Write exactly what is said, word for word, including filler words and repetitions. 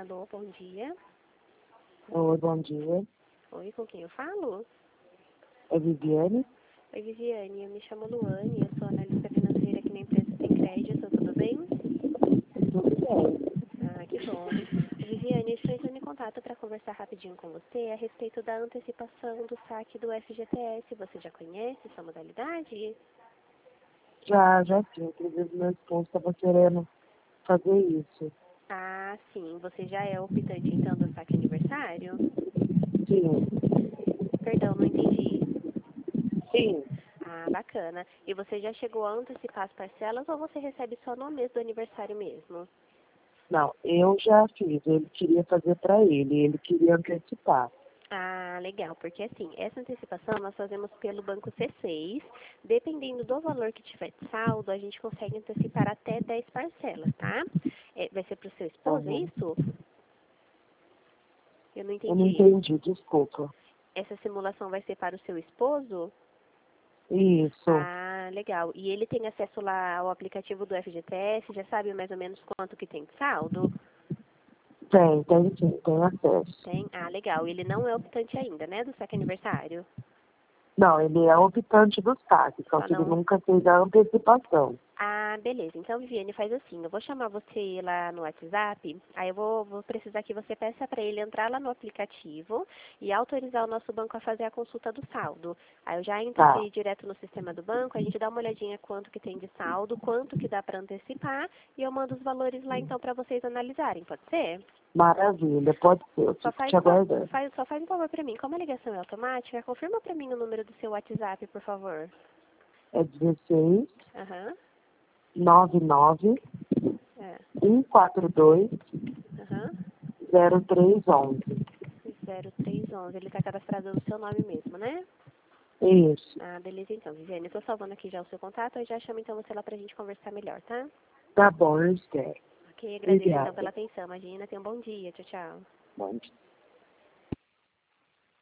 Alô, bom dia. Oi, bom dia. Oi, com quem eu falo? É Viviane? Oi, Viviane, eu me chamo Luane, eu sou analista financeira aqui na empresa Tem Crédito, tudo bem? Tudo bem. Ah, que bom. Viviane, eu estou entrando em contato para conversar rapidinho com você a respeito da antecipação do saque do F G T S. Você já conhece essa modalidade? Já, já sim. Inclusive, meu esposo estava querendo fazer isso. Ah, sim. Você já é optante, então, do saque aniversário? Sim. Perdão, não entendi. Sim. Ah, bacana. E você já chegou a antecipar as parcelas ou você recebe só no mês do aniversário mesmo? Não, eu já fiz. Ele queria fazer para ele. Ele queria antecipar. Ah, legal, porque assim, essa antecipação nós fazemos pelo banco C seis, dependendo do valor que tiver de saldo, a gente consegue antecipar até dez parcelas, tá? É, vai ser para o seu esposo, é Uhum. isso? Eu não Eu não entendi. entendi, desculpa. Essa simulação vai ser para o seu esposo? Isso. Ah, legal. E ele tem acesso lá ao aplicativo do F G T S, já sabe mais ou menos quanto que tem de saldo? Tem, tem sim, tem acesso. Tem? Ah, legal. Ele não é optante ainda, né, do saque aniversário? Não, ele é optante do saque, só Só que ele não. nunca fez a antecipação. Ah, beleza. Então, Viviane, faz assim. Eu vou chamar você lá no WhatsApp. Aí eu vou, vou precisar que você peça para ele entrar lá no aplicativo e autorizar o nosso banco a fazer a consulta do saldo. Aí eu já entro Tá, aqui direto no sistema do banco, a gente dá uma olhadinha quanto que tem de saldo, quanto que dá para antecipar e eu mando os valores lá então para vocês analisarem. Pode ser? maravilha, pode ser, eu Só fico faz te um, fa- aguardando. faz, só faz um favor para mim. Como a ligação é automática, confirma para mim o número do seu WhatsApp, por favor. É dezesseis, Aham. nove nove, É. um quatro dois, Aham. zero três onze. zero três onze. Ele está cadastrado no seu nome mesmo, né? Isso. Ah, beleza então, Viviane. Eu tô salvando aqui já o seu contato, eu já chamo então você lá pra gente conversar melhor, tá? Tá bom, eu espero. Ok, agradeço então Obrigada. pela atenção. Imagina, tenha um bom dia. Tchau, tchau. Bom dia.